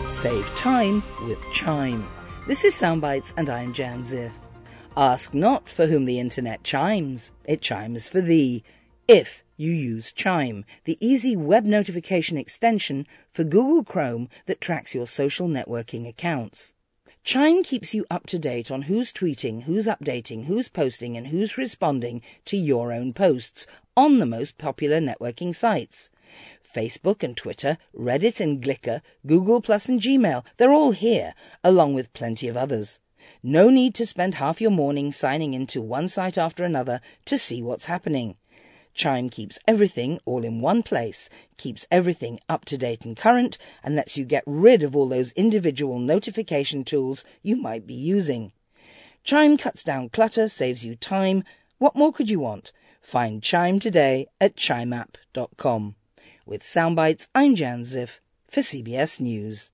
Save time with Chime. This is Soundbites and I'm Jan Ziff. Ask not for whom the internet chimes, it chimes for thee. If you use Chime, the easy web notification extension for Google Chrome that tracks your social networking accounts. Chime keeps you up to date on who's tweeting, who's updating, who's posting and who's responding to your own posts on the most popular networking sites. Facebook and Twitter, Reddit and Glicker, Google Plus and Gmail, they're all here, along with plenty of others. No need to spend half your morning signing into one site after another to see what's happening. Chime keeps everything all in one place, keeps everything up to date and current, and lets you get rid of all those individual notification tools you might be using. Chime cuts down clutter, saves you time. What more could you want? Find Chime today at chimeapp.com. With Soundbites, I'm Jan Ziff for CBS News.